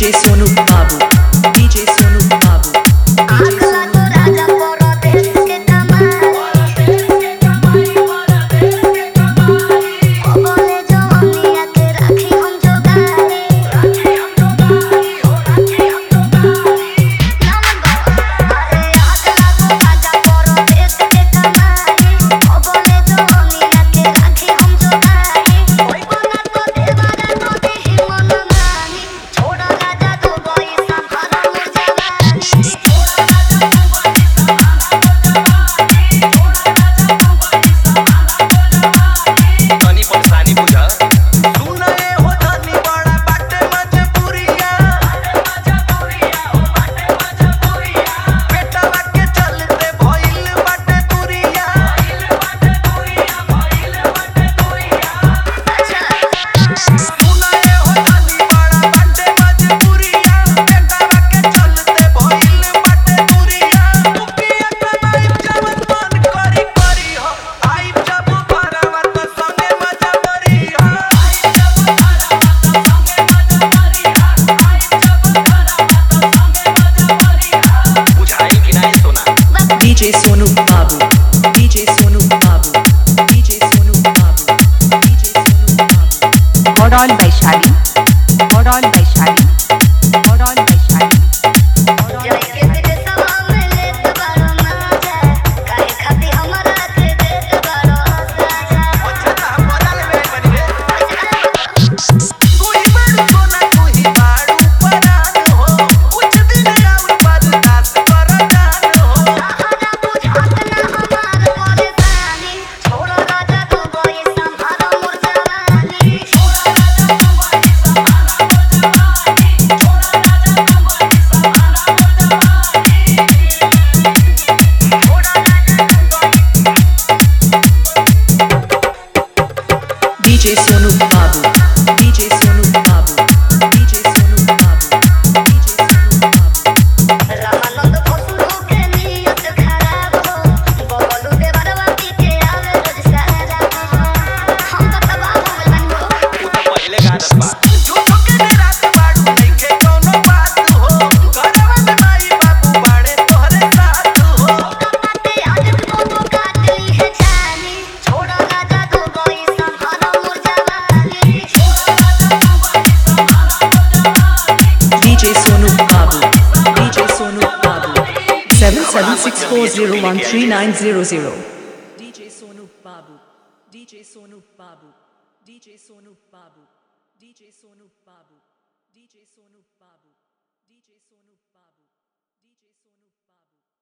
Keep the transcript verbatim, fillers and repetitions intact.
DJ Sonu Babu, DJ Sonu Babu, DJ Sonu राजा पोरो देश के कमाई, ओ बोले जो अम्मिया के राखी हम जोगाई, राखी हम जोगाई, हो राखी हम जोगाई। अरे आगला को राजा पोरो देश के कमाई, ओ बोले जो अम्मिया के राखी हम जोगाई, ओई कोना तो देवारा तो देहि मन मानी, छोड़ा राजा तो बोई संभालो जवानी, छोड़ा राजा तो बोई संभालो जवानी, छोड़ा राजा तो बोई संभालो जवानी। तनी परेशानी बुझा सुनाए हो धनी बड़ा बाटे मजबूरिया बाटे मजबूरिया हो बाटे मजबूरिया, बेटवा के चलते भइल बाटे दूरिया भइल बाटे दूरिया, भइल बाटे दूरिया। अच्छा सुनाए हो धनी बड़ा बाटे मजबूरिया बेटवा के चलते भइल बाटे दूरिया रुपया कमाई जवन मन करी करी हो आई जब भरवा तो संगे मजा करी हो आई जब घरवा तो संगे मजा करिहा, आई जब घरवा तो संगे मजा करिहा। बुझाई कि नहीं सोना DJ Sonu Babu, DJ Sonu Babu, DJ Sonu Babu, DJ Sonu बाबू। Model Vaishali, Model Vaishali, Model Vaishali, Model जय के तेरे सवा में लेत बारो माजा, काहे खाती हमरा के देत बारो साजा। अच्छा मोरल में बनी रे तू ही बड़ सोना तू ही बाड़ू परान हो कुछ दिन और बर्दाश्त कर जान हो सहारा बुझात ना हमार परेशानी, छोड़ो राजा तू बोई संभालो मोर जवानी, छोड़ो राजा तू बोई संभालो जवानी, छोड़ो राजा तू बोई संभालो जवानी, छोड़ो राजा तू बोई। DJ Sonu Babu, DJ Sonu Babu, DJ Sonu Babu, DJ Sonu बाबू। रामानंद फसुर के नियत खराब हो, बबलू देवरवा पी के आवे रोज सहारा हो, हम तो तबाह हो गइल बानी हो। तू तो पहले गानत बा झूठो के ने रात बाड़ू नहीं के कोनो बात हो घरवा में माई बाबू बाड़े तोहरे साथ हो बाते आज को तो काट ली है जानी, छोड़ो राजा तू बोई संभालो मोर जवानी, छोड़ो राजा तू बोई संभालो जवानी। डीजे सोनू बाबू, डीजे सोनू बाबू। seven seven six four zero one three nine zero zero। DJ Sonu Babu, DJ Sonu Babu, DJ Sonu Babu, DJ Sonu Babu, DJ Sonu Babu, DJ Sonu Babu, DJ Sonu बाबू।